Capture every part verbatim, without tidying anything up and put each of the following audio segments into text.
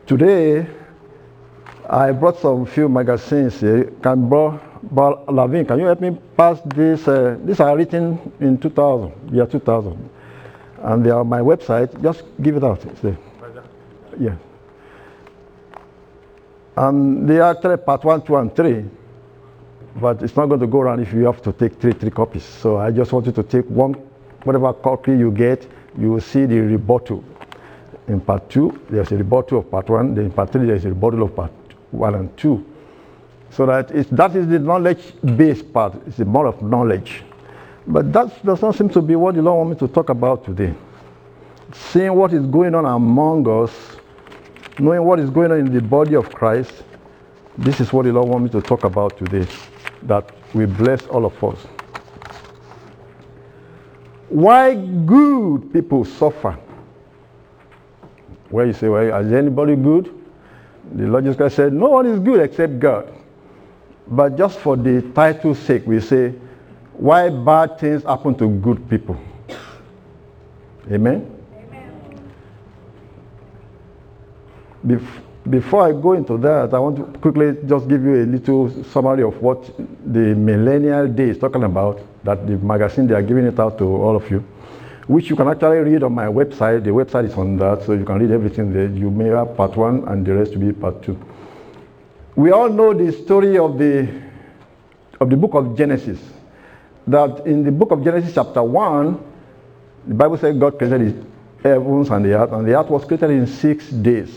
Today, I brought some few magazines here. Can bro, bro, Lavin, can you help me pass this? Uh, these are written in two thousand, year two thousand. And they are on my website. Just give it out. See. Yeah. And they are actually part one, two, and three. But it's not going to go around if you have to take three, three copies. So I just want you to take one, whatever copy you get, you will see the rebuttal. In part two, there's a rebuttal of part one. Then in part three, there's a rebuttal of part one and two. So that it's, that is the knowledge-based part. It's more of knowledge. But that does not seem to be what the Lord wants me to talk about today. Seeing what is going on among us, knowing what is going on in the body of Christ, this is what the Lord wants me to talk about today, that will bless all of us. Why good people suffer? Where you say, well, is anybody good? The Lord Jesus Christ said, no one is good except God. But just for the title's sake, we say, why bad things happen to good people? Amen? Amen. Bef- before I go into that, I want to quickly just give you a little summary of what the Millennial Day is talking about, that the magazine, they are giving it out to all of you, which you can actually read on my website. The website is on that, so you can read everything there. You may have part one and the rest will be part two. We all know the story of the, of the book of Genesis. That in the book of Genesis chapter one, the Bible says God created the heavens and the earth, and the earth was created in six days.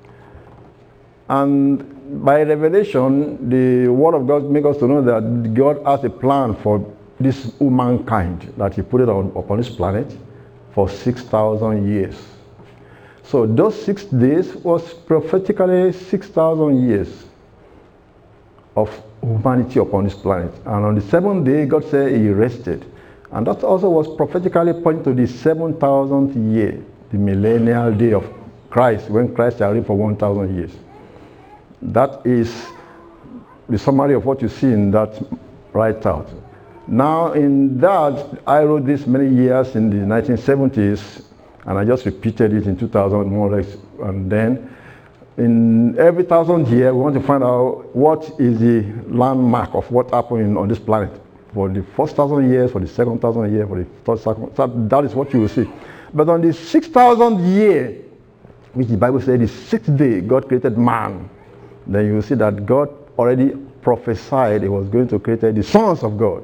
And by revelation, the word of God makes us to know that God has a plan for this humankind, that he put it on, upon this planet for six thousand years. So those six days was prophetically six thousand years of humanity upon this planet. And on the seventh day, God said he rested. And that also was prophetically pointing to the seven thousandth year, the millennial day of Christ, when Christ shall reign for one thousand years. That is the summary of what you see in that right out. Now, in that, I wrote this many years in the nineteen seventies, and I just repeated it in two thousand more or less. And then, in every thousand year, we want to find out what is the landmark of what happened on this planet. For the first thousand years, for the second thousand years, for the third thousand, so that is what you will see. But on the six thousandth year, which the Bible said the sixth day, God created man. Then you will see that God already prophesied he was going to create the sons of God,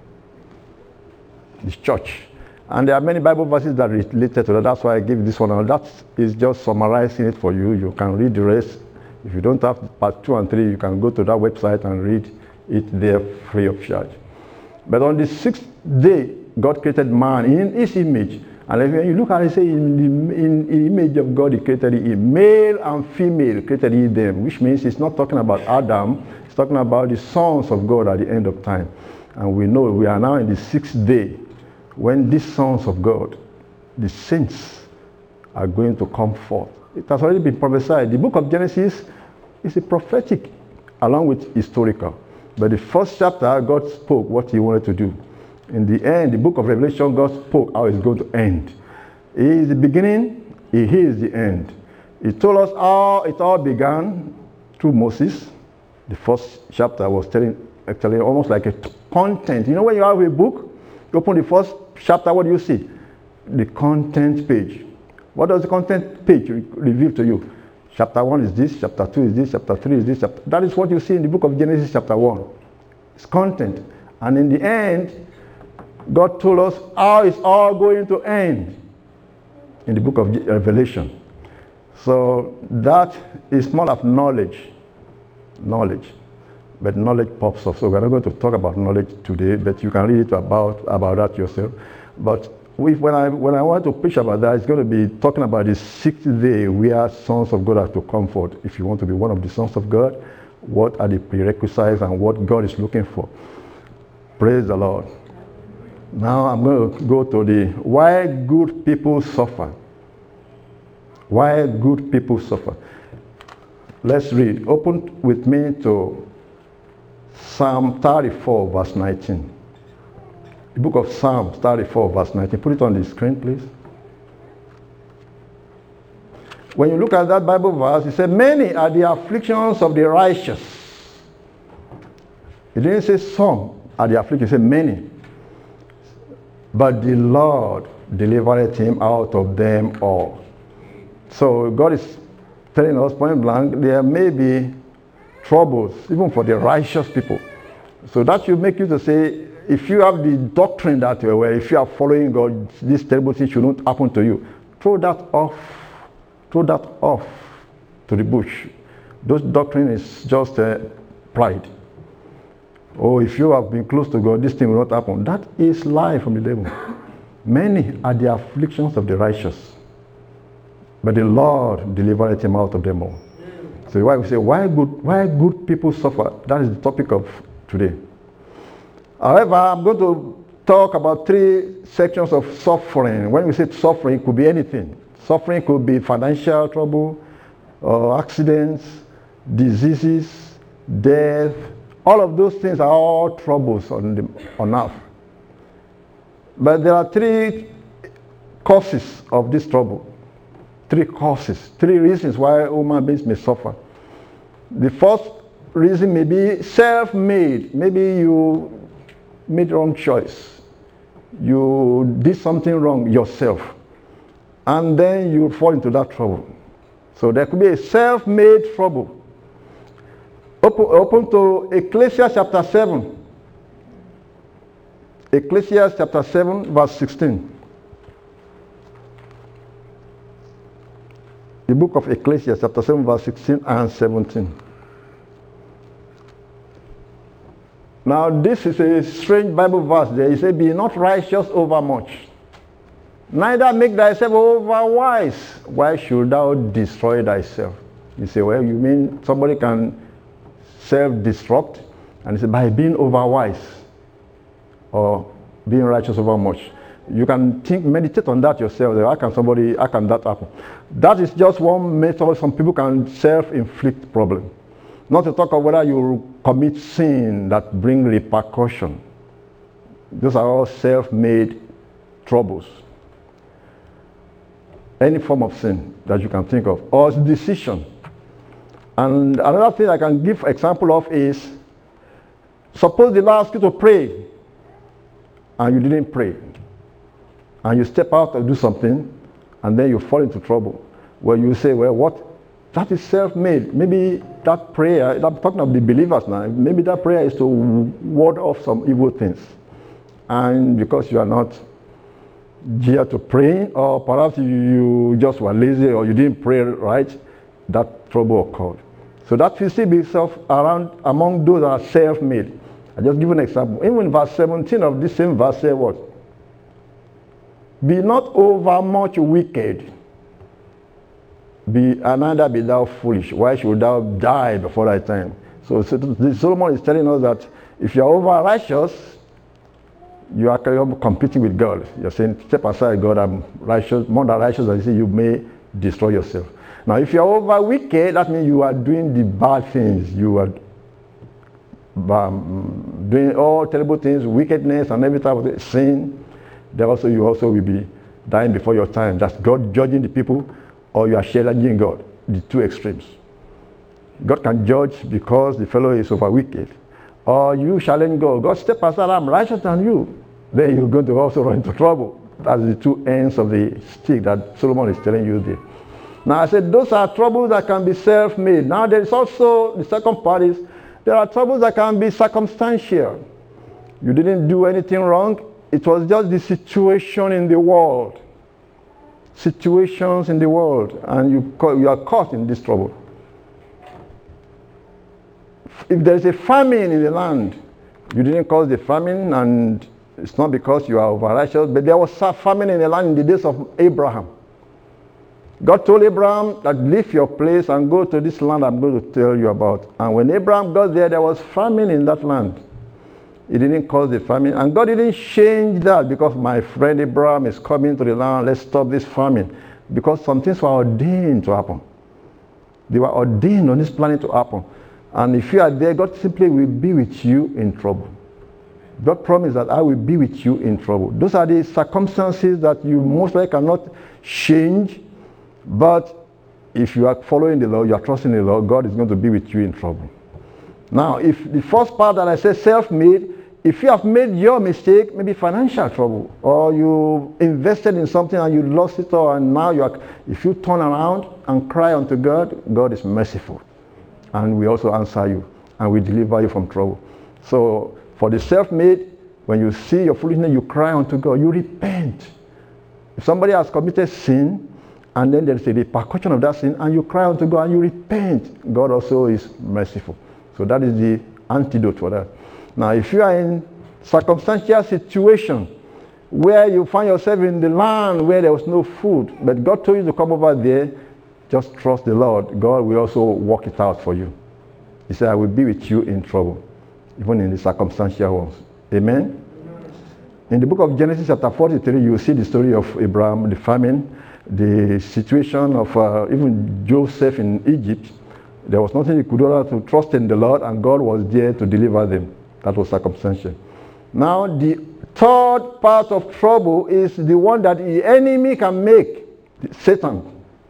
this church. And there are many Bible verses that are related to that. That's why I give this one. And that is just summarizing it for you. You can read the rest. If you don't have part two and three, you can go to that website and read it there free of charge. But on the sixth day, God created man in his image. And when you look at it, say, in the in, in image of God, he created him. Male and female created he them, which means it's not talking about Adam. It's talking about the sons of God at the end of time. And we know we are now in the sixth day, when these sons of God, the saints, are going to come forth. It has already been prophesied. The book of Genesis is a prophetic along with historical. But the first chapter, God spoke what he wanted to do. In the end, the book of Revelation, God spoke how it's going to end. He is the beginning, he is the end. He told us how it all began through Moses. The first chapter was telling, actually almost like a content. You know when you have a book, you open the first chapter, what do you see? The content page. What does the content page re- reveal to you? Chapter one is this, chapter two is this, chapter three is this. Chapter... That is what you see in the book of Genesis chapter one. It's content. And in the end, God told us how it's all going to end in the book of Revelation. So that is more of knowledge. Knowledge. But knowledge pops up. So we're not going to talk about knowledge today, but you can read it about, about that yourself. But we, when, I, when I want to preach about that, it's going to be talking about the sixth day where sons of God are to come forth. If you want to be one of the sons of God, what are the prerequisites and what God is looking for? Praise the Lord. Now I'm going to go to the why good people suffer. Why good people suffer. Let's read. Open with me to Psalm thirty-four, verse nineteen. The book of Psalms thirty-four, verse nineteen. Put it on the screen, please. when you look at that Bible verse, it said, many are the afflictions of the righteous. It didn't say some are the afflictions, it said many. But the Lord delivered him out of them all. So God is telling us point blank, there may be troubles, even for the righteous people. So that should make you to say, if you have the doctrine that well, if you are following God, this terrible thing should not happen to you. Throw that off. Throw that off to the bush. Those doctrine is just uh, pride. Oh, if you have been close to God, this thing will not happen. That is lie from the devil. Many are the afflictions of the righteous, but the Lord delivered him out of them all. So why we say, why good, why good people suffer? That is the topic of today. However, I'm going to talk about three sections of suffering. When we say suffering, it could be anything. Suffering could be financial trouble, uh, accidents, diseases, death. All of those things are all troubles on, the, on earth. But there are three causes of this trouble. Three causes, three reasons why human beings may suffer. The first reason may be self-made. Maybe you made the wrong choice. You did something wrong yourself. And then you fall into that trouble. So there could be a self-made trouble. Open, open to Ecclesiastes chapter seven. Ecclesiastes chapter seven, verse sixteen. The book of Ecclesiastes chapter seven, verse sixteen and seventeen. Now this is a strange Bible verse there. It says, be not righteous over much, neither make thyself over wise. Why should thou destroy thyself? You say, well, you mean somebody can self-destruct? And he said, by being over wise or being righteous over much. You can think, meditate on that yourself. How can somebody, how can that happen? That is just one method. Some people can self-inflict problem. Not to talk of whether you commit sin that bring repercussion. Those are all self-made troubles. Any form of sin that you can think of, or decision. And another thing I can give example of is, suppose the Lord asks you to pray, and you didn't pray, and you step out to do something, and then you fall into trouble. Well, you say, well, what? That is self-made. Maybe that prayer, I'm talking of the believers now, maybe that prayer is to ward off some evil things. And because you are not geared to praying, or perhaps you just were lazy or you didn't pray right, that trouble occurred. So that you see yourself around among those that are self-made. I just give an example. Even verse seventeen of this same verse say what? Be not over much wicked, be neither be thou foolish. Why should thou die before thy time? So, so Solomon is telling us that if you are over righteous, you are competing with God. You're saying, step aside, God, I'm righteous, more than righteous, and you say you may destroy yourself. Now, if you are over wicked, that means you are doing the bad things. You are um, doing all terrible things, wickedness and every type of sin. Then also you also will be dying before your time. That's God judging the people, or you are challenging God. The two extremes. God can judge because the fellow is over wicked, or you challenge God. God, step aside, I'm righteous than you. Then you're going to also run into trouble. That's the two ends of the stick that Solomon is telling you there. Now I said those are troubles that can be self-made. Now there is also, the second part is, there are troubles that can be circumstantial. You didn't do anything wrong. It was just the situation in the world. Situations in the world, and you, you are caught in this trouble. If there is a famine in the land, you didn't cause the famine, and it's not because you are over righteous, but there was a famine in the land in the days of Abraham. God told Abraham that leave your place and go to this land I'm going to tell you about. And when Abraham got there, there was famine in that land. He didn't cause the famine. And God didn't change that because my friend Abraham is coming to the land, let's stop this famine. Because some things were ordained to happen. They were ordained on this planet to happen. And if you are there, God simply will be with you in trouble. God promised that I will be with you in trouble. Those are the circumstances that you most likely cannot change, but if you are following the law, you are trusting the law, God is going to be with you in trouble. Now, if the first part that I said self-made, if you have made your mistake, maybe financial trouble, or you invested in something and you lost it all, and now you are, if you turn around and cry unto God, God is merciful. And we also answer you, and we deliver you from trouble. So, for the self-made, when you see your foolishness, you cry unto God, you repent. If somebody has committed sin, and then there is a repercussion of that sin, and you cry unto God and you repent, God also is merciful. So that is the antidote for that. Now, if you are in circumstantial situation where you find yourself in the land where there was no food, but God told you to come over there, just trust the Lord. God will also work it out for you. He said, I will be with you in trouble, even in the circumstantial ones. Amen? In the book of Genesis chapter forty-three, you will see the story of Abraham, the famine, the situation of uh, even Joseph in Egypt. There was nothing he could do other to trust in the Lord, and God was there to deliver them. That was circumstantial. Now, the third part of trouble is the one that the enemy can make, Satan.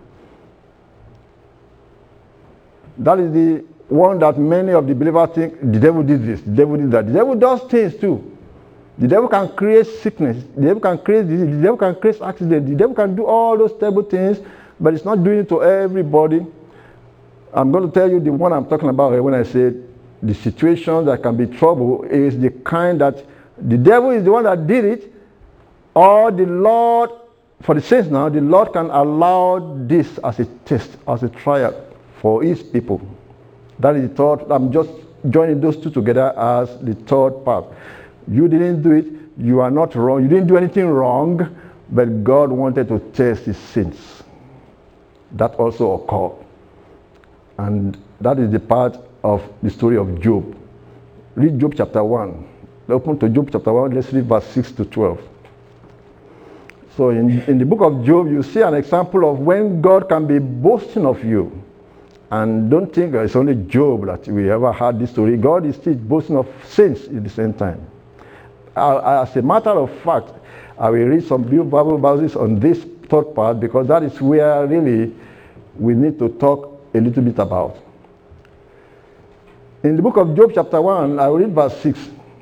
That is the one that many of the believers think, the devil did this, the devil did that. The devil does things too. The devil can create sickness, the devil can create disease, the devil can create accidents, the devil can do all those terrible things, but it's not doing it to everybody. I'm going to tell you the one I'm talking about when I say the situation that can be trouble is the kind that the devil is the one that did it, or the Lord, for the saints now, the Lord can allow this as a test, as a trial for his people. That is the third. I'm just joining those two together as the third part. You didn't do it, you are not wrong, you didn't do anything wrong, but God wanted to test his sins. That also occurred. And that is the part of the story of Job. Read Job chapter one. Open to Job chapter one, let's read verse six to twelve. So in, in the book of Job, you see an example of when God can be boasting of you. And don't think it's only Job that we ever had this story. God is still boasting of saints at the same time. As a matter of fact, I will read some Bible verses on this third part, because that is where really we need to talk a little bit about. In the book of Job chapter one, I will read verse six.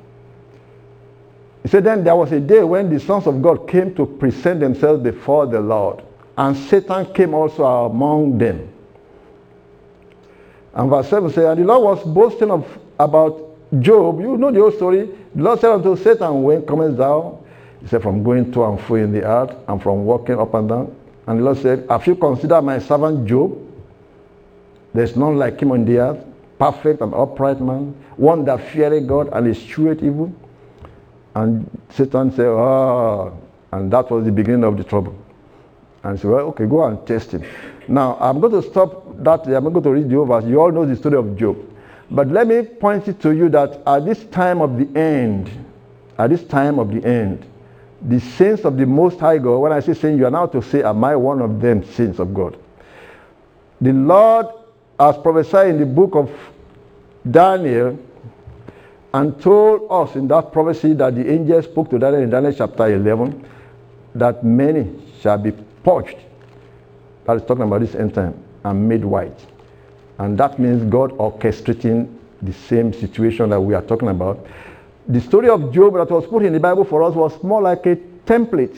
He said, then there was a day when the sons of God came to present themselves before the Lord, and Satan came also among them. And verse seven says, and the Lord was boasting of about Job. You know the whole story. The Lord said unto Satan, when comest thou? He said, from going to and fro in the earth, and from walking up and down. And the Lord said, have you considered my servant Job? There is none like him on the earth, perfect and upright man, one that feareth God and escheweth evil. And Satan said, ah, and that was the beginning of the trouble. And he said, well, okay, go and test him. Now, I'm going to stop that. I'm not going to read the verse. You all know the story of Job. But let me point it to you that at this time of the end, at this time of the end, the saints of the Most High God, when I say saints, you are now to say, am I one of them, saints of God? The Lord has prophesied in the book of Daniel and told us in that prophecy that the angel spoke to Daniel in Daniel chapter eleven, that many shall be purged. That is talking about this end time, and made white. And that means God orchestrating the same situation that we are talking about. The story of Job that was put in the Bible for us was more like a template,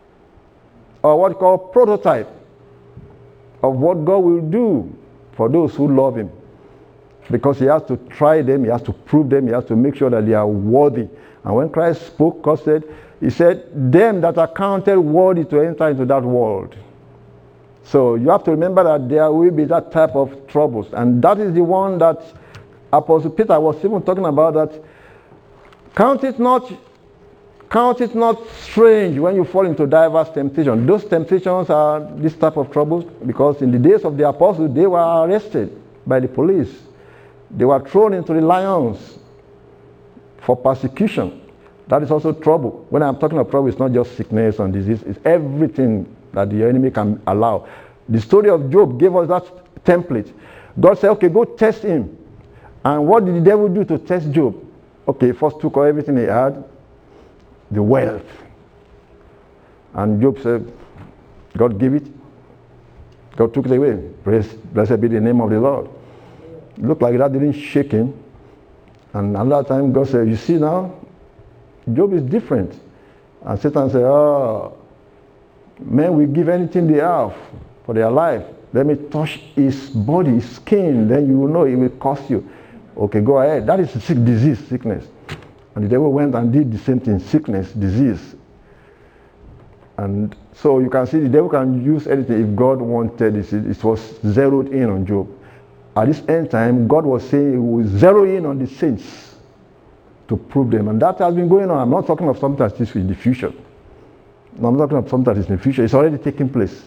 or what we call prototype, of what God will do for those who love him. Because he has to try them, he has to prove them, he has to make sure that they are worthy. And when Christ spoke, God said, he said, them that are counted worthy to enter into that world. So you have to remember that there will be that type of troubles. And that is the one that Apostle Peter was even talking about, that count it not, count it not strange when you fall into diverse temptations. Those temptations are this type of troubles, because in the days of the apostles, they were arrested by the police. They were thrown into the lions for persecution. That is also trouble. When I'm talking of trouble, it's not just sickness and disease, it's everything that the enemy can allow. The story of Job gave us that template. God said, okay, go test him. And what did the devil do to test Job? Okay, first took everything he had, the wealth. And Job said, God give it. God took it away. Praise, blessed be the name of the Lord. It looked like that didn't shake him. And another time God said, you see now, Job is different. And Satan said, oh, men will give anything they have for their life. Let me touch his body, his skin, then you will know it will cost you. Okay, go ahead. That is sick disease, sickness. And the devil went and did the same thing, sickness, disease. And so you can see the devil can use anything if God wanted it. It was zeroed in on Job. At this end time, God was saying he will zero in on the saints to prove them. And that has been going on. I'm not talking of something that is in the future. No, I'm talking of something that is in the future. It's already taking place.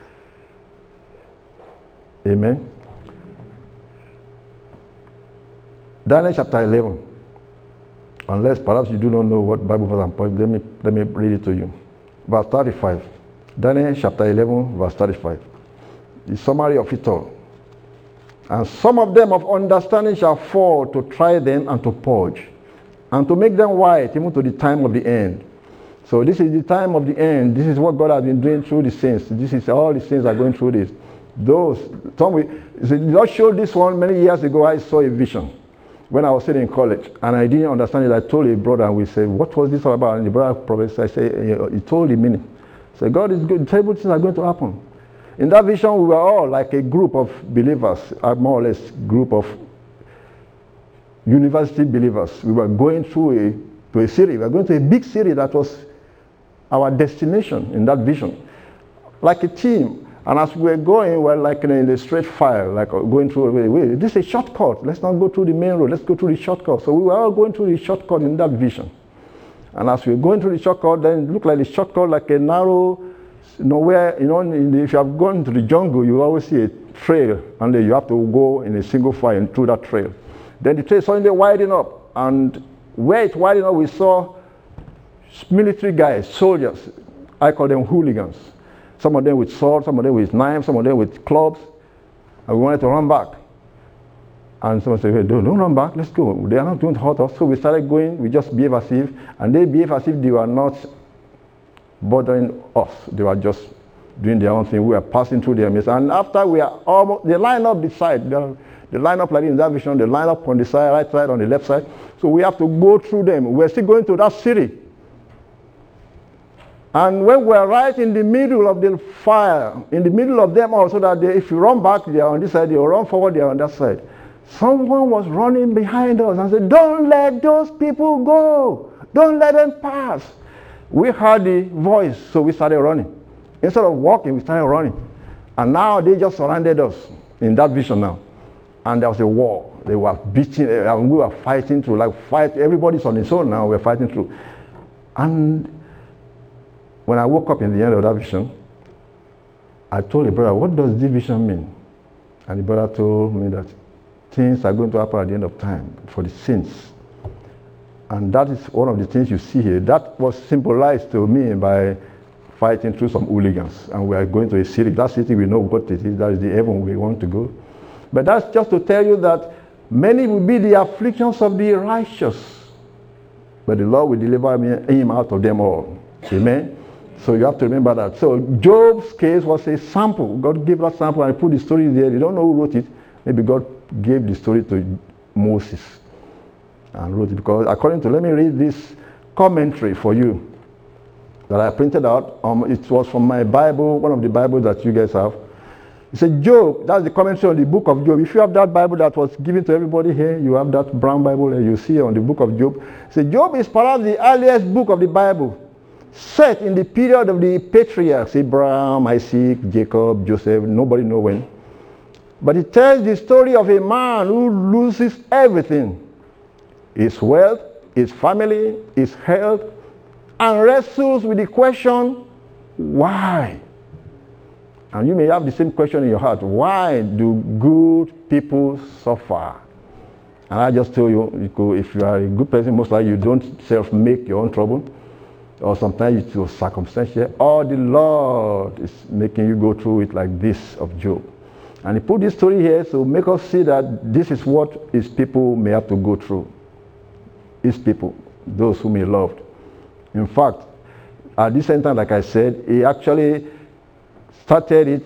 Amen. Daniel chapter eleven. Unless perhaps you do not know what Bible verse I'm pointing, let me, let me read it to you. Verse thirty-five. Daniel chapter eleven, verse thirty-five. The summary of it all. And some of them of understanding shall fall to try them and to purge, and to make them white even to the time of the end. So this is the time of the end. This is what God has been doing through the saints. This is all the saints are going through this. Those, some we, the Lord showed this one many years ago. I saw a vision when I was sitting in college, and I didn't understand it. I told a brother, and we said, what was this all about? And the brother professor, I said, he told the meaning. So God is good. Terrible things are going to happen. In that vision, we were all like a group of believers, more or less group of university believers. We were going through a, to a city. We were going to a big city that was our destination in that vision. Like a team. And as we were going, we were like in a straight file, like going through a way. This is a shortcut. Let's not go through the main road. Let's go through the shortcut. So we were all going through the shortcut in that vision. And as we were going through the shortcut, then it looked like the shortcut like a narrow, nowhere, you know, in the, if you have gone to the jungle, you always see a trail, and then you have to go in a single file through that trail. Then the trail suddenly widened up, and where it widened up, we saw military guys, soldiers. I call them hooligans. Some of them with swords, some of them with knives, some of them with clubs. And we wanted to run back. And someone said, hey, don't, don't run back, let's go. They are not going to hurt us. So we started going, we just behave as if, and they behave as if they were not bothering us. They were just doing their own thing. We were passing through their midst. And after we are almost, they line up the side. They, they line up like in that vision, they line up on the side, right side, on the left side. So we have to go through them. We're still going to that city. And when we're right in the middle of the fire, in the middle of them also, that they, if you run back, they are on this side, they will run forward, they are on that side. Someone was running behind us and said, don't let those people go. Don't let them pass. We heard the voice, so we started running. Instead of walking, we started running. And now they just surrounded us in that vision now. And there was a war. They were beating, and we were fighting through, like fight. Everybody's on its own now, we're fighting through. And when I woke up in the end of that vision, I told the brother, what does this vision mean? And the brother told me that things are going to happen at the end of time for the saints. And that is one of the things you see here. That was symbolized to me by fighting through some hooligans. And we are going to a city. That city we know what it is. That is the heaven we want to go. But that's just to tell you that many will be the afflictions of the righteous, but the Lord will deliver him out of them all. Amen? So you have to remember that. So Job's case was a sample. God gave that sample and put the story there. You don't know who wrote it. Maybe God gave the story to Moses and wrote it, because according to, let me read this commentary for you that I printed out. Um, it was from my Bible, one of the Bibles that you guys have. It said Job, that's the commentary on the book of Job. If you have that Bible that was given to everybody here, you have that brown Bible and you see on the book of Job. It said Job is perhaps the earliest book of the Bible, set in the period of the patriarchs, Abraham, Isaac, Jacob, Joseph, nobody knows when. But it tells the story of a man who loses everything. His wealth, his family, his health, and wrestles with the question, why? And you may have the same question in your heart. Why do good people suffer? And I just tell you, if you are a good person, most likely you don't self-make your own trouble. Or sometimes it's circumstantial. Or the Lord is making you go through it like this of Job. And he put this story here to make us see that this is what his people may have to go through. His people, those whom he loved. In fact, at this same time, like I said, he actually started it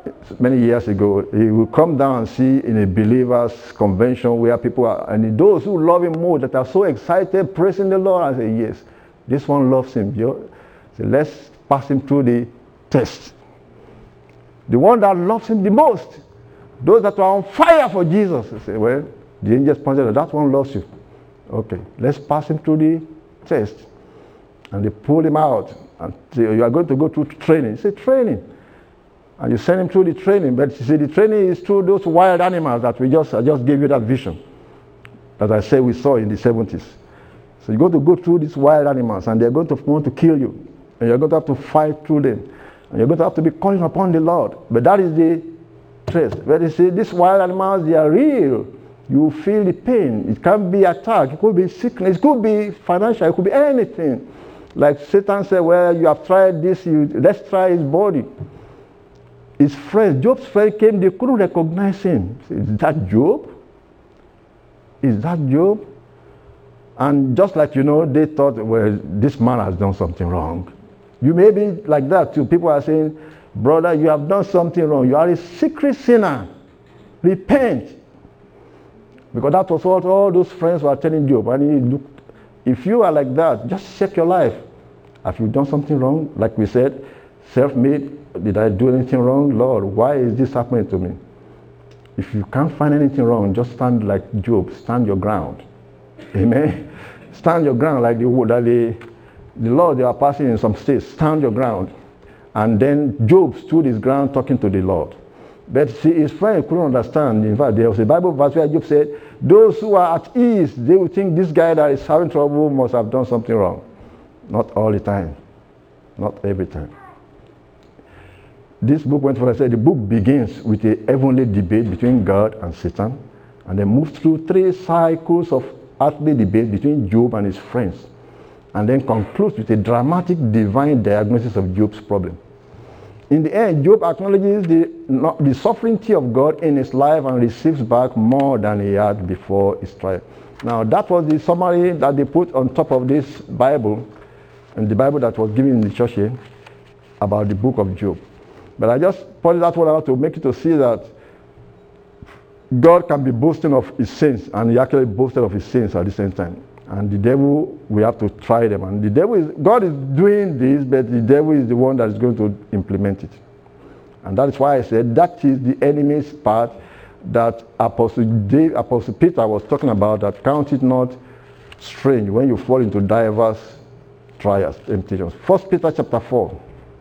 many years ago, he will come down and see in a believers convention where people are, and those who love him more that are so excited, praising the Lord, I say, yes, this one loves him. So let's pass him through the test. The one that loves him the most, those that are on fire for Jesus, I say, well, the angels pointed out, that one loves you. Okay, let's pass him through the test. And they pull him out and say, you are going to go through training. He said, training. And you send him through the training, but you see, the training is through those wild animals that we just, I just gave you that vision that I said we saw in the seventies. So you're going to go through these wild animals, and they're going to want to kill you, and you're going to have to fight through them, and you're going to have to be calling upon the Lord. But that is the test. But you see, these wild animals, they are real. You feel the pain. It can be attack. It could be sickness. It could be financial. It could be anything. Like Satan said, well, you have tried this. You, let's try his body. His friends, Job's friend came, they couldn't recognize him. Is that Job? Is that Job? And just like, you know, they thought, well, this man has done something wrong. You may be like that too. People are saying, brother, you have done something wrong. You are a secret sinner. Repent. Because that was what all those friends were telling Job. And he looked, if you are like that, just check your life. Have you done something wrong? Like we said, self-made. Did I do anything wrong? Lord, why is this happening to me? If you can't find anything wrong, just stand like Job. Stand your ground. Amen. Stand your ground like the that the, the Lord, they are passing in some states. Stand your ground. And then Job stood his ground talking to the Lord. But see, his friend couldn't understand. In fact, there was a Bible verse where Job said, those who are at ease, they will think this guy that is having trouble must have done something wrong. Not all the time. Not every time. This book went for, I said, the book begins with a heavenly debate between God and Satan, and then moves through three cycles of earthly debate between Job and his friends, and then concludes with a dramatic divine diagnosis of Job's problem. In the end, Job acknowledges the, the sovereignty of God in his life and receives back more than he had before his trial. Now, that was the summary that they put on top of this Bible, and the Bible that was given in the church here, about the book of Job. But I just pointed that one out to make you to see that God can be boasting of his sins, and he actually boasted of his sins at the same time. And the devil, we have to try them. And the devil is, God is doing this, but the devil is the one that is going to implement it. And that is why I said that is the enemy's part that Apostle, Dave, Apostle Peter was talking about, that count it not strange when you fall into diverse trials, temptations. First Peter chapter four.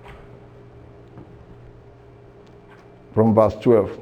From verse twelve.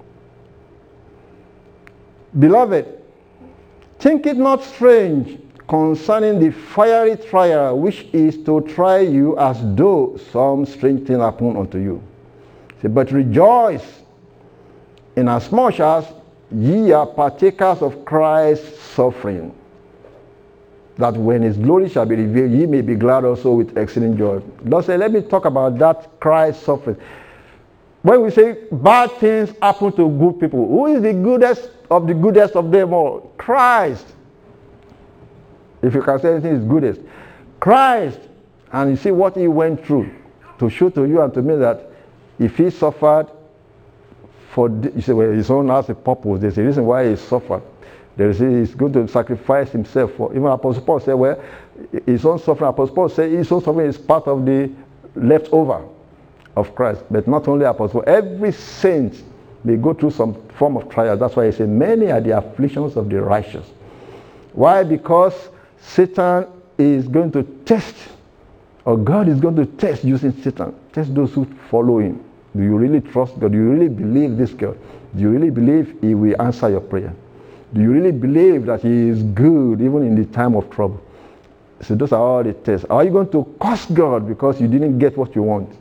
Beloved, think it not strange concerning the fiery trial which is to try you, as though some strange thing happened unto you. Say, but rejoice, inasmuch as ye are partakers of Christ's suffering, that when his glory shall be revealed, ye may be glad also with exceeding joy. Lord said, let me talk about that Christ's suffering. When we say bad things happen to good people, who is the goodest of the goodest of them all? Christ. If you can say anything is goodest. Christ. And you see what he went through to show to you and to me that if he suffered for, you say, well, his own has a purpose. There's a reason why he suffered. There is, he's going to sacrifice himself for. Even Apostle Paul said, well, his own suffering, Apostle Paul said his own suffering is part of the leftover of Christ. But not only Apostle, every saint may go through some form of trial. That's why he said, many are the afflictions of the righteous. Why? Because Satan is going to test, or God is going to test using Satan. Test those who follow him. Do you really trust God? Do you really believe this God? Do you really believe he will answer your prayer? Do you really believe that he is good even in the time of trouble? So those are all the tests. Are you going to curse God because you didn't get what you want?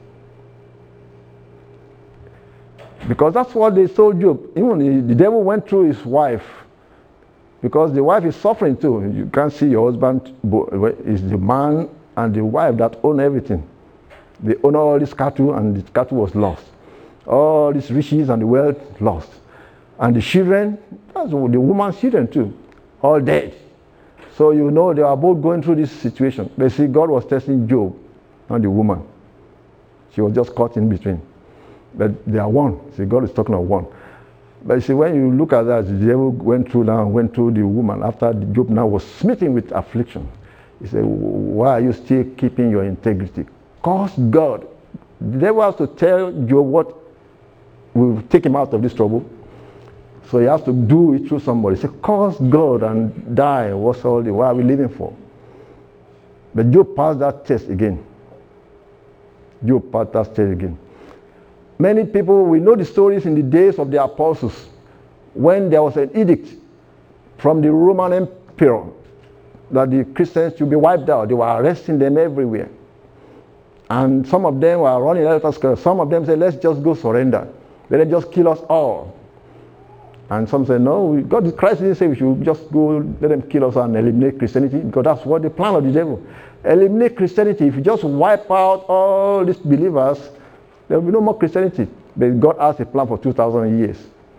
Because that's what they told Job. Even the devil went through his wife, because the wife is suffering too. You can't see your husband. It's the man and the wife that own everything. They own all this cattle, and the cattle was lost. All these riches and the wealth lost. And the children, that's the woman's children too, all dead. So you know they are both going through this situation. But see, God was testing Job, not the woman. She was just caught in between. But they are one. See, God is talking of one. But you see, when you look at that, the devil went through now, went through the woman after Job now was smitten with affliction. He said, why are you still keeping your integrity? Curse God. The devil has to tell Job what will take him out of this trouble. So he has to do it through somebody. He said, curse God and die. What's all the, what are we living for? But Job passed that test again. Job passed that test again. Many people, we know the stories in the days of the apostles when there was an edict from the Roman Emperor that the Christians should be wiped out. They were arresting them everywhere. And some of them were running out of school. Some of them said, let's just go surrender. Let them just kill us all. And some said, no, God, Christ didn't say we should just go, let them kill us and eliminate Christianity, because that's what the plan of the devil. Eliminate Christianity. If you just wipe out all these believers, there will be no more Christianity. But God has a plan for two thousand years.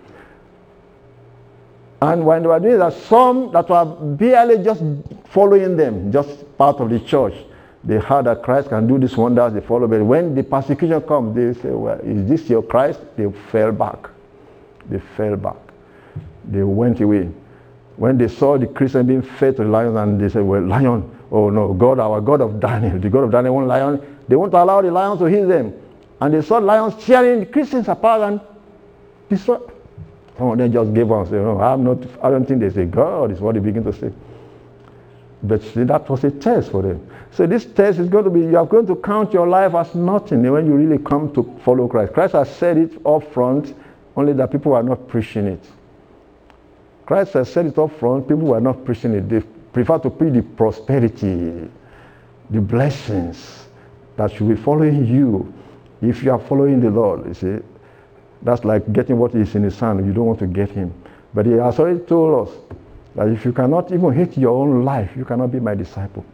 And when they were doing that, some that were barely just following them, just part of the church, they heard that Christ can do these wonders, they follow. But when the persecution comes, they say, well, is this your Christ? They fell back. They fell back. They went away. When they saw the Christian being fed to the lions, and they said, well, lion, oh no, God, our God of Daniel, the God of Daniel, one lion, they won't allow the lions to hit them. And they saw lions tearing the Christians apart and destroy. Some of them just gave up and said, no, I'm not, I don't think they say God is what they begin to say. But see, that was a test for them. So this test is going to be, you are going to count your life as nothing when you really come to follow Christ. Christ has said it up front, only that people are not preaching it. Christ has said it up front, people are not preaching it. They prefer to preach the prosperity, the blessings that should be following you if you are following the Lord. You see, that's like getting what is in his hand. You don't want to get him. But he has already told us that if you cannot even hate your own life, you cannot be my disciple.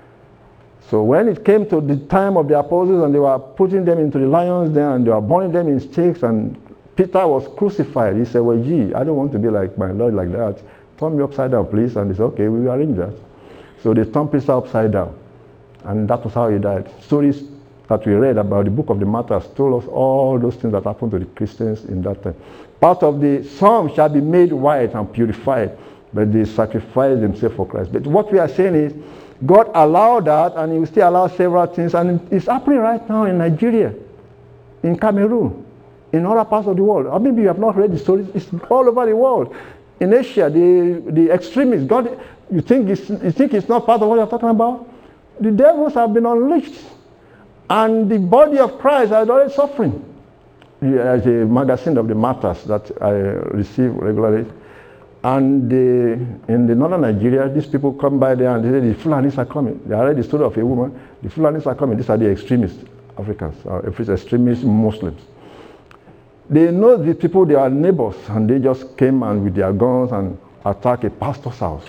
So when it came to the time of the apostles and they were putting them into the lions den and they were burning them in sticks, and Peter was crucified, he said, well, gee, I don't want to be like my Lord like that. Turn me upside down, please. And they said, okay, we will arrange that. So they turned Peter upside down. And that was how he died. Stories that we read about the book of the Martyrs told us all those things that happened to the Christians in that time. Part of the some shall be made white and purified, but they sacrificed themselves for Christ. But what we are saying is, God allowed that, and he will still allow several things, and it's happening right now in Nigeria, in Cameroon, in other parts of the world. Or maybe you have not read the stories. It's all over the world. In Asia, the, the extremists, God, you think, it's, you think it's not part of what you're talking about? The devils have been unleashed. And the body of Christ is already suffering. There's a magazine of the Martyrs that I receive regularly. And the, in the northern Nigeria, these people come by there and they say, the Fulanis are coming. They already the story of a woman. The Fulanis are coming. These are the extremists, Africans, or extremist Muslims. They know the people, they are neighbors, and they just came and with their guns and attacked a pastor's house.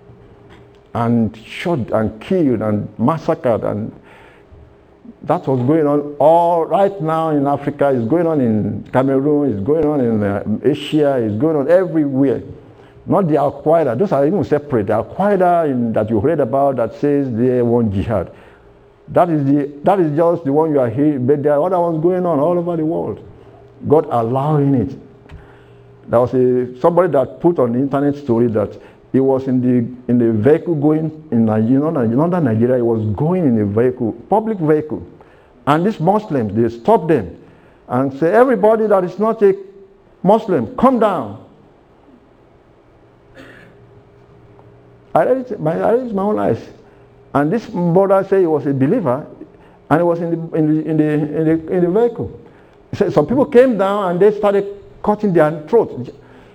And shot and killed and massacred. And that was going on all right now in Africa. It's going on in Cameroon. It's going on in uh, Asia. It's going on everywhere. Not the Al-Qaeda. Those are even separate. The Al-Qaeda in, that you read about that says they want jihad. That is, the, that is just the one you are hearing. But there are other ones going on all over the world. God allowing it. There was a, somebody that put on the internet story that he was in the in the vehicle going in Nigeria, in northern Nigeria. He was going in a vehicle, public vehicle, and these Muslims, they stopped them and say, everybody that is not a Muslim, come down. I read it, my, I read it my own eyes, and this brother said he was a believer, and he was in the in the in the in the, in the vehicle. He said some people came down and they started cutting their throat.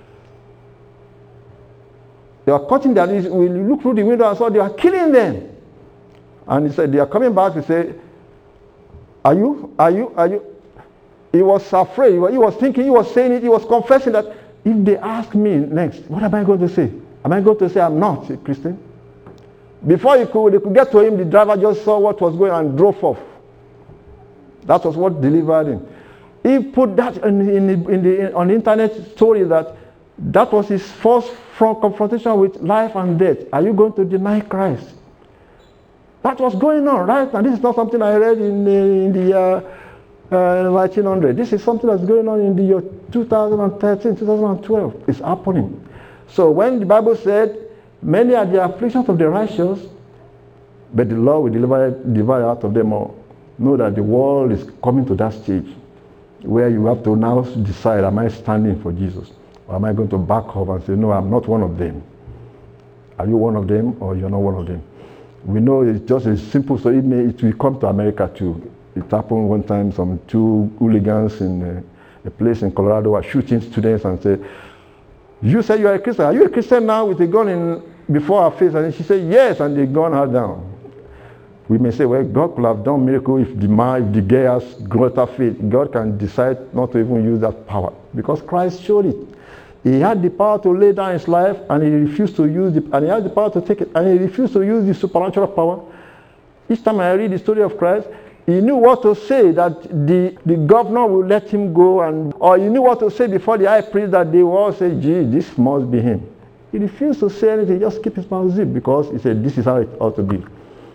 They were cutting their knees. We looked through the window and saw they were killing them. And he said, they are coming back to say, are you, are you, are you? He was afraid. He was, he was thinking, he was saying it, he was confessing that if they ask me next, what am I going to say? Am I going to say I'm not a Christian? Before he could, they could get to him, the driver just saw what was going on and drove off. That was what delivered him. He put that in, in, the, in the, on the internet story that that was his first from confrontation with life and death. Are you going to deny Christ? That was going on right now. This is not something I read in the, in the uh, uh, nineteen hundred. This is something that's going on in the year two thousand thirteen, two thousand twelve. It's happening. So when the Bible said, many are the afflictions of the righteous, but the Lord will deliver, deliver out of them all. Know that the world is coming to that stage where you have to now decide, am I standing for Jesus? Or am I going to back up and say, no, I'm not one of them? Are you one of them or you're not one of them? We know it's just a simple, so it, may, it will come to America too. It happened one time, some two hooligans in a, a place in Colorado were shooting students and said, you say you are a Christian. Are you a Christian now with a gun in before her face? And she said, yes, and they gunned her down. We may say, well, God could have done miracle if the man, if the girl has greater faith. God can decide not to even use that power because Christ showed it. He had the power to lay down his life, and he refused to use it, and he had the power to take it, and he refused to use the supernatural power. Each time I read the story of Christ, he knew what to say, that the, the governor will let him go, and or he knew what to say before the high priest, that they will all say, gee, this must be him. He refused to say anything, just keep his mouth zipped, because he said, this is how it ought to be.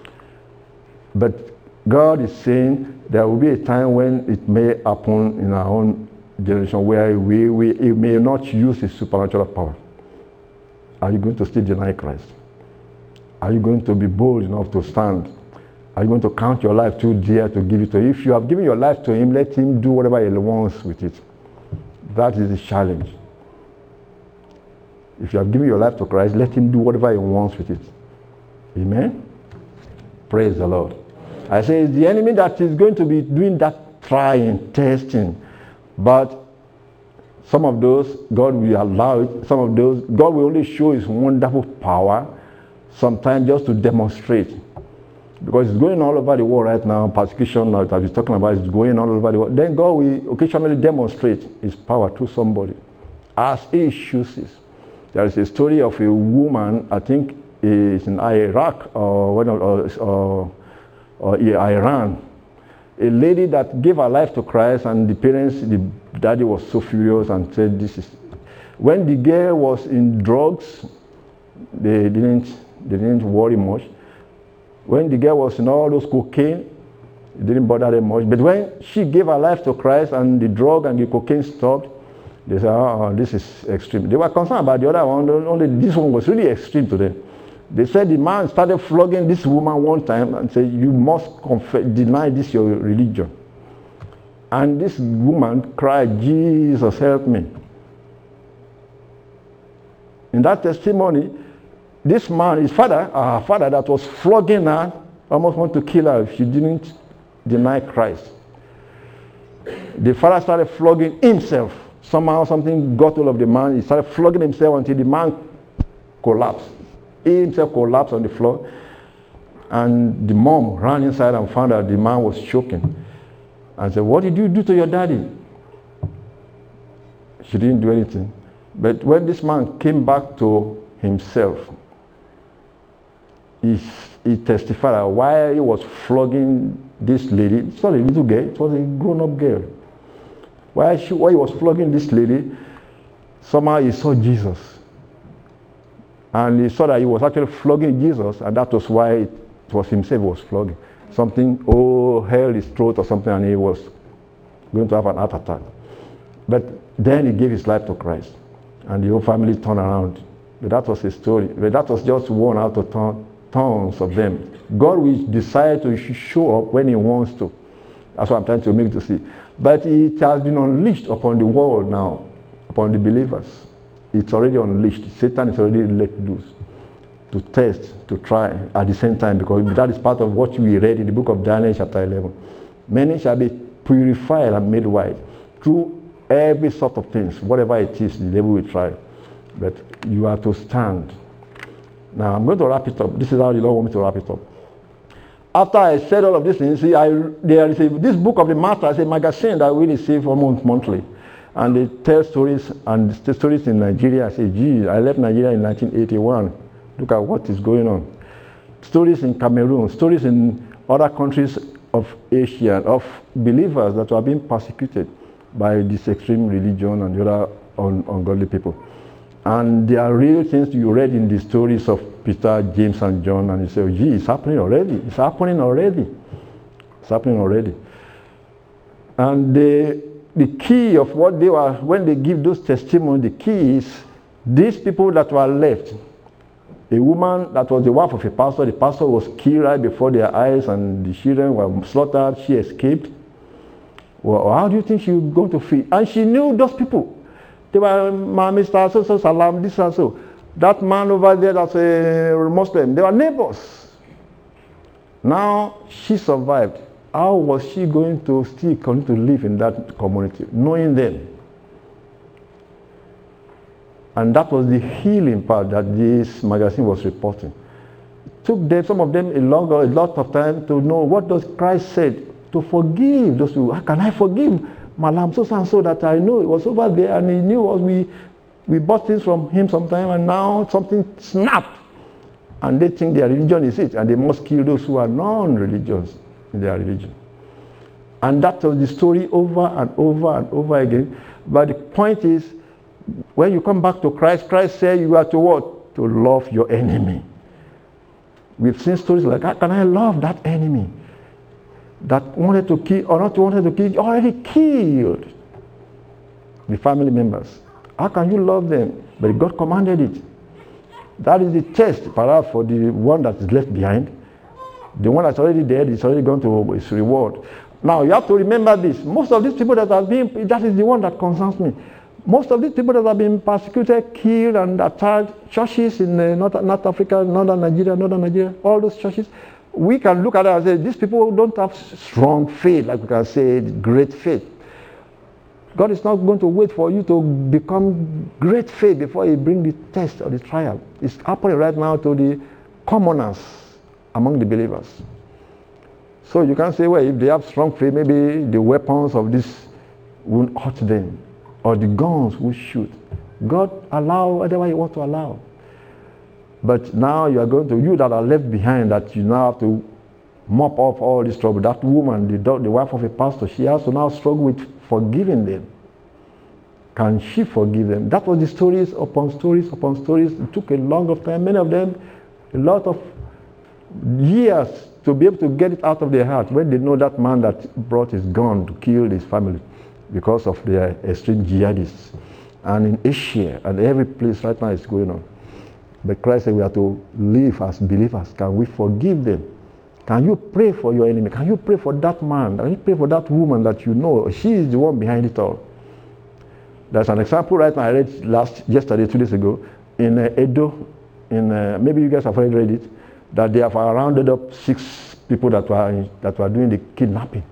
But God is saying there will be a time when it may happen in our own generation where we, we it may not use his supernatural power. Are you going to still deny Christ? Are you going to be bold enough to stand? Are you going to count your life too dear to give it to him? If you have given your life to him, let him do whatever he wants with it. That is the challenge. If you have given your life to Christ, let him do whatever he wants with it. Amen? Praise the Lord. I say it's the enemy that is going to be doing that trying, testing. But some of those, God will allow it. Some of those, God will only show his wonderful power, sometimes just to demonstrate. Because it's going all over the world right now. Persecution, that I was talking about, is going all over the world. Then God will occasionally demonstrate his power to somebody as he chooses. There is a story of a woman, I think it's in Iraq or, or, or, or Iran. A lady that gave her life to Christ, and the parents, the daddy was so furious and said, this is... When the girl was in drugs, they didn't, they didn't worry much. When the girl was in all those cocaine, it didn't bother them much. But when she gave her life to Christ and the drug and the cocaine stopped, they said, oh, this is extreme. They were concerned about the other one, only this one was really extreme to them. They said the man started flogging this woman one time and said, you must confess, deny this your religion. And this woman cried, Jesus, help me. In that testimony, this man, his father, her father that was flogging her, almost wanted to kill her if she didn't deny Christ. The father started flogging himself. Somehow something got hold of the man. He started flogging himself until the man collapsed. He himself collapsed on the floor. And the mom ran inside and found out the man was choking. And said, what did you do to your daddy? She didn't do anything. But when this man came back to himself, he, he testified that while he was flogging this lady, it's not a little girl, it was a grown-up girl. While, she, while he was flogging this lady, somehow he saw Jesus. And he saw that he was actually flogging Jesus, and that was why it was himself who was flogging. Something, oh, held his throat or something, and he was going to have an heart attack. But then he gave his life to Christ, and the whole family turned around. But that was his story. But that was just one out of ton, tons of them. God will decide to show up when he wants to. That's what I'm trying to make you to see. But it has been unleashed upon the world now, upon the believers. It's already unleashed. Satan is already let loose to test, to try at the same time, because that is part of what we read in the book of Daniel chapter eleven. Many shall be purified and made white through every sort of things, whatever it is, the devil will try. But you have to stand. Now I'm going to wrap it up. This is how the Lord wants me to wrap it up. After I said all of these things, see, I, there is a, this book of the Martyrs, a magazine that we receive almost monthly. And they tell stories, and the stories in Nigeria. I say, gee, I left Nigeria in nineteen eighty-one. Look at what is going on. Stories in Cameroon, stories in other countries of Asia, of believers that are being persecuted by this extreme religion and the other un ungodly people. And there are real things you read in the stories of Peter, James, and John, and you say, gee, it's happening already. It's happening already. It's happening already. And the, the key of what they were, when they give those testimonies, the key is these people that were left. A woman that was the wife of a pastor, the pastor was killed right before their eyes and the children were slaughtered, she escaped. Well, how do you think she was going to feel? And she knew those people. They were Mister So so Salam, this and so. That man over there that's a Muslim, they were neighbors. Now she survived. How was she going to still continue to live in that community, knowing them? And that was the healing part that this magazine was reporting. It took them, some of them a, long, a lot of time to know what does Christ said, to forgive those people. How can I forgive Malam so and so that I know it was over there and he knew us. We, we bought things from him sometime and now something snapped. And they think their religion is it and they must kill those who are non-religious in their religion. And that was the story over and over and over again. But the point is, when you come back to Christ, Christ said you are to what? To love your enemy. We've seen stories like, how can I love that enemy that wanted to kill or not wanted to kill, already killed the family members? How can you love them? But God commanded it. That is the test, perhaps, for the one that is left behind. The one that's already dead is already gone to its reward. Now, you have to remember this. Most of these people that have been, that is the one that concerns me. Most of these people that have been persecuted, killed, and attacked, churches in uh, North, North Africa, Northern Nigeria, Northern Nigeria, all those churches, we can look at it and say, these people don't have strong faith, like we can say, great faith. God is not going to wait for you to become great faith before He brings the test or the trial. It's happening right now to the commoners among the believers. So you can say, well, if they have strong faith, maybe the weapons of this won't hurt them, or the guns will shoot. God allow whatever He wants to allow. But now you are going to, you that are left behind, that you now have to mop up all this trouble. That woman, the, the wife of a pastor, she has to now struggle with forgiving them. Can she forgive them? That was the stories upon stories upon stories. It took a long time. Many of them, a lot of years to be able to get it out of their heart when they know that man that brought his gun to kill his family because of their extreme jihadists. And in Asia and every place right now is going on. But Christ said we have to live as believers. Can we forgive them? Can you pray for your enemy? Can you pray for that man? Can you pray for that woman that you know? She is the one behind it all. There's an example right now I read last yesterday, two days ago, in uh, Edo. In uh, maybe you guys have already read it. That they have rounded up six people that were that were doing the kidnapping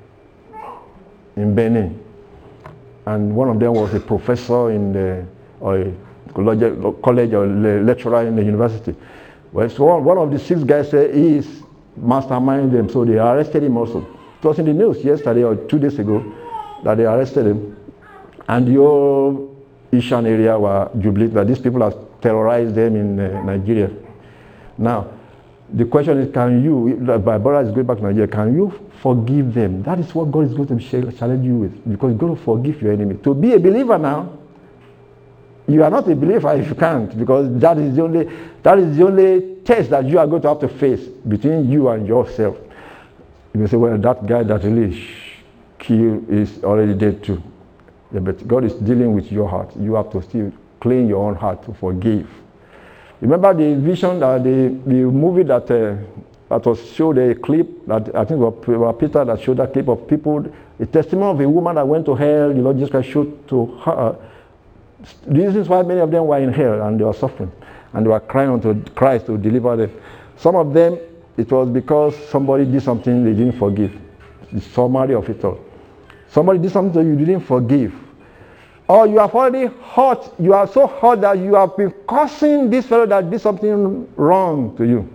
in Benin, and one of them was a professor in the or a college, college or lecturer in the university. Well, so one, one of the six guys said he is masterminding them, so they arrested him also. It was in the news yesterday or two days ago that they arrested him, and the whole Ishan area were jubilant that these people have terrorized them in uh, Nigeria. Now, the question is, can you, my brother is going back to Nigeria, can you forgive them? That is what God is going to challenge you with, because you're going to forgive your enemy. To be a believer now, you are not a believer if you can't, because that is the only, that is the only test that you are going to have to face between you and yourself. You may say, well, that guy that really killed is already dead too. Yeah, but God is dealing with your heart. You have to still clean your own heart to forgive. Remember the vision, that the, the movie that, uh, that was showed a clip, that I think it was Peter that showed that clip of people, the testimony of a woman that went to hell, the Lord Jesus Christ showed to her. The reasons why many of them were in hell and they were suffering and they were crying unto Christ to deliver them. Some of them, it was because somebody did something they didn't forgive. The summary of it all. Somebody did something you didn't forgive. Or you have already hurt, you are so hurt that you have been cursing this fellow that did something wrong to you.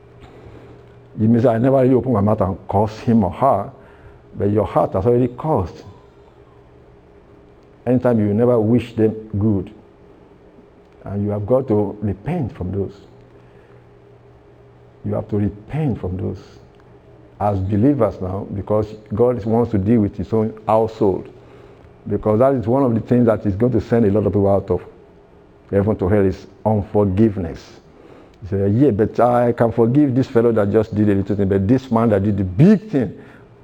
You may say, I never really opened my mouth and cursed him or her, but your heart has already cursed. Anytime you never wish them good, and you have got to repent from those. You have to repent from those as believers now, because God wants to deal with His own household. Because that is one of the things that is going to send a lot of people out of heaven to hell is unforgiveness. You say, yeah, but I can forgive this fellow that just did a little thing, but this man that did the big thing,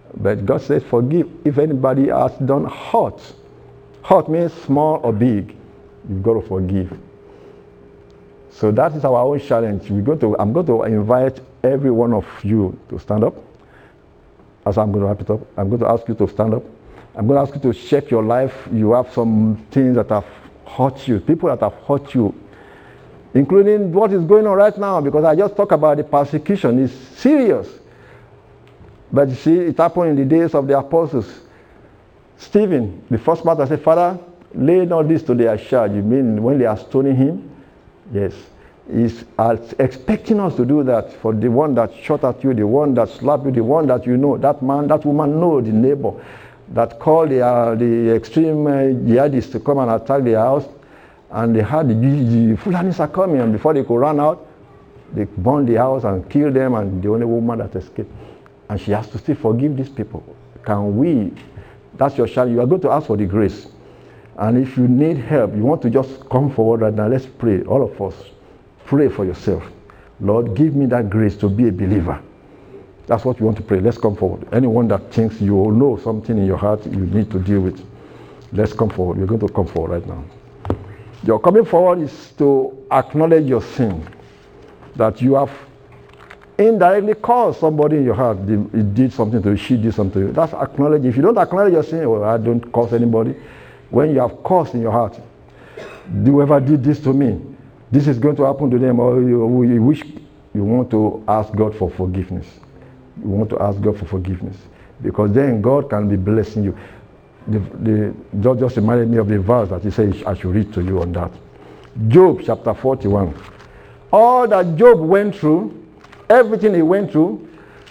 But God says, forgive if anybody has done hurt. Hurt means small or big. You've got to forgive. So that is our own challenge. We're going to, I'm going to invite every one of you to stand up. As I'm going to wrap it up, I'm going to ask you to stand up. I'm going to ask you to check your life. You have some things that have hurt you, people that have hurt you, including what is going on right now, because I just talked about the persecution. It's serious. But you see, it happened in the days of the apostles. Stephen, the first matter, said, Father, lay not this to their charge. You mean when they are stoning him? Yes. He's expecting us to do that for the one that shot at you, the one that slapped you, the one that you know, that man, that woman know, the neighbor, that called the, uh, the extreme uh, jihadists to come and attack their house. And they had the, the Fulanis are coming, and before they could run out, they burned the house and killed them, and the only woman that escaped. And she has to still forgive these people. Can we? That's your challenge. You are going to ask for the grace. And if you need help, you want to just come forward right now. Let's pray, all of us. Pray for yourself. Lord, give me that grace to be a believer. That's what you want to pray. Let's come forward. Anyone that thinks you will know something in your heart you need to deal with, let's come forward. We're going to come forward right now. Your coming forward is to acknowledge your sin, that you have indirectly caused somebody in your heart. He did something to you, she did something to you. That's acknowledge. If you don't acknowledge your sin, well, I don't cause anybody. When you have caused in your heart, whoever did this to me, this is going to happen to them, or you, you wish, you want to ask God for forgiveness. You want to ask God for forgiveness, because then God can be blessing you. The, the, God just reminded me of the verse that he says I should read to you on that. Job chapter forty-one. All that Job went through, everything he went through,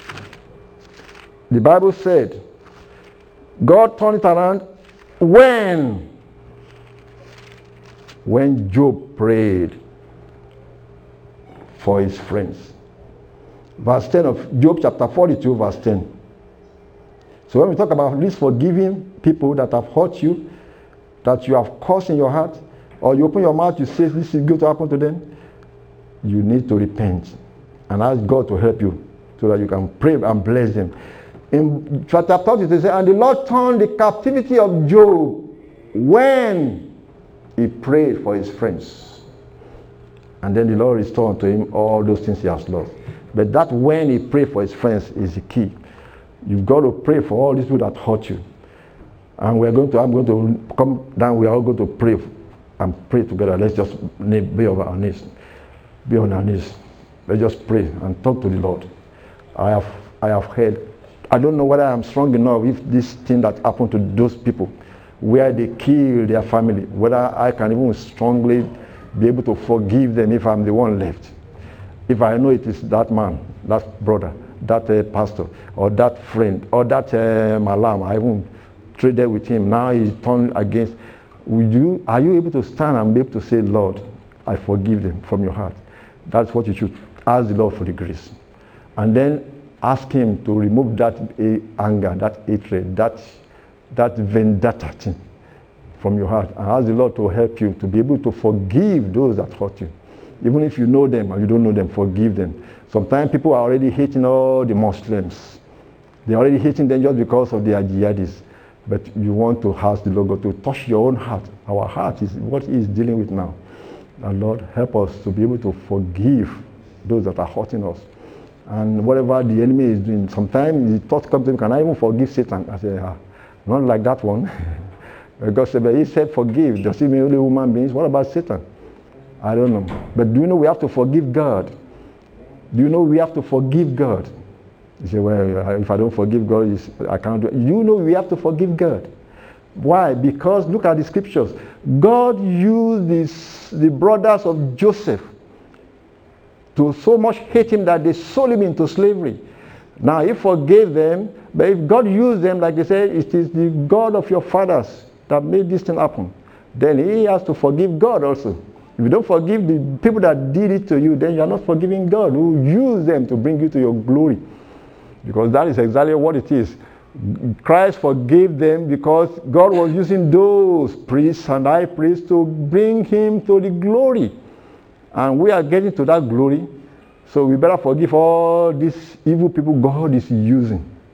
the Bible said, God turned it around when? When Job prayed for his friends. Verse ten of Job chapter forty-two, verse ten. So when we talk about this forgiving people that have hurt you, that you have caused in your heart, or you open your mouth, you say this is going to happen to them, you need to repent and ask God to help you so that you can pray and bless them. In chapter thirty, they say, and the Lord turned the captivity of Job when he prayed for his friends. And then the Lord restored to him all those things he has lost. But that when he prayed for his friends is the key. You've got to pray for all these people that hurt you. And we're going to, I'm going to come down, we are all going to pray and pray together. Let's just be on our knees. Be on our knees. Let's just pray and talk to the Lord. I have I have heard, I don't know whether I'm strong enough if this thing that happened to those people, where they kill their family, whether I can even strongly be able to forgive them if I'm the one left. If I know it is that man, that brother, that uh, pastor, or that friend, or that uh, malam, I even traded with him, now he's turned against. Would you, are you able to stand and be able to say, Lord, I forgive them from your heart? That's what you should ask the Lord for the grace. And then ask him to remove that uh, anger, that hatred, that, that vendetta thing from your heart. And ask the Lord to help you to be able to forgive those that hurt you. Even if you know them or you don't know them, forgive them. Sometimes people are already hating all the Muslims. They're already hating them just because of their jihadis. But you want to ask the Lord to touch your own heart. Our heart is what he is dealing with now. And Lord, help us to be able to forgive those that are hurting us. And whatever the enemy is doing, sometimes the thought comes to him, can I even forgive Satan? I say, ah, not like that one. Because he said forgive. Does it mean only human beings? What about Satan? I don't know. But do you know we have to forgive God? Do you know we have to forgive God? You say, well, if I don't forgive God, I can't do it. You know we have to forgive God. Why? Because look at the scriptures. God used this, the brothers of Joseph to so much hate him that they sold him into slavery. Now he forgave them, but if God used them, like he said, it is the God of your fathers that made this thing happen, then he has to forgive God also. If you don't forgive the people that did it to you, then you are not forgiving God who used them to bring you to your glory. Because that is exactly what it is. Christ forgave them because God was using those priests and high priests to bring him to the glory. And we are getting to that glory. So we better forgive all these evil people God is using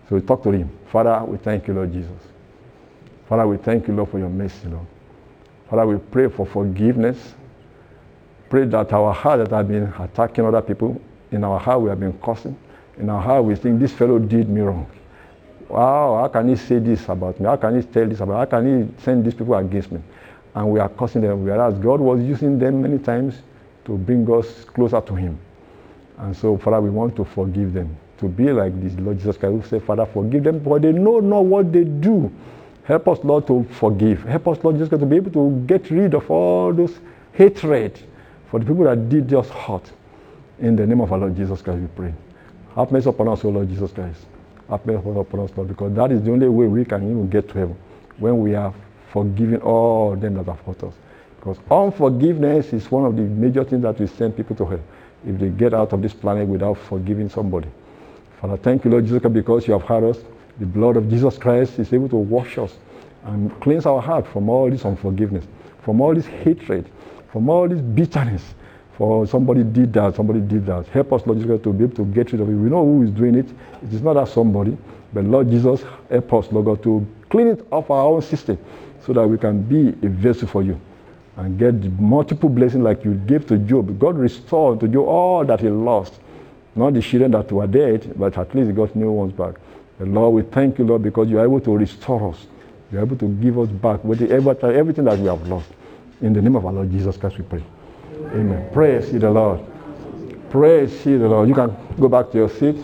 So we talk to him. Father, we thank you, Lord Jesus. Father, we thank you, Lord, for your mercy, Lord. Father, we pray for forgiveness. Pray that our heart that have been attacking other people, in our heart we have been cursing. In our heart we think this fellow did me wrong. Wow, how can he say this about me? How can he tell this about me? How can he send these people against me? And we are cursing them, whereas God was using them many times to bring us closer to him. And so, Father, we want to forgive them. To be like this Lord Jesus Christ, who said, Father, forgive them, for they know not what they do. Help us, Lord, to forgive. Help us, Lord Jesus Christ, to be able to get rid of all those hatred for the people that did us hurt. In the name of our Lord Jesus Christ, we pray. Have mercy upon us, O Lord Jesus Christ. Have mercy upon us, Lord, because that is the only way we can even get to heaven, when we are forgiving all them that have hurt us. Because unforgiveness is one of the major things that will send people to hell, if they get out of this planet without forgiving somebody. Father, thank you, Lord Jesus Christ, because you have heard us. The blood of Jesus Christ is able to wash us and cleanse our heart from all this unforgiveness, from all this hatred, from all this bitterness. For somebody did that, somebody did that. Help us, Lord Jesus Christ, to be able to get rid of it. We know who is doing it. It is not that somebody, but Lord Jesus, help us, Lord God, to clean it off our own system so that we can be a vessel for you and get the multiple blessings like you gave to Job. God restored to Job all that he lost. Not the children that were dead, but at least he got new ones back. And Lord, we thank you, Lord, because you are able to restore us. You are able to give us back everything that we have lost. In the name of our Lord Jesus Christ, we pray. Amen. Praise ye the Lord. Praise ye the Lord. You can go back to your seat.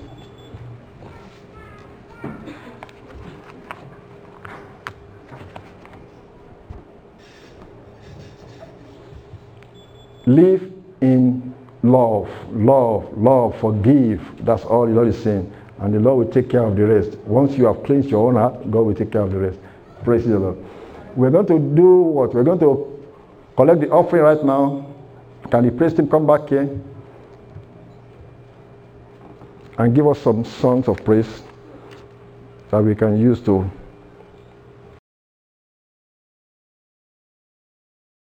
Live in love, love, love, forgive. That's all the Lord is saying. And the Lord will take care of the rest. Once you have cleansed your own heart, God will take care of the rest. Praise the Lord. We're going to do what? We're going to collect the offering right now. Can the praise team come back here and give us some songs of praise that we can use to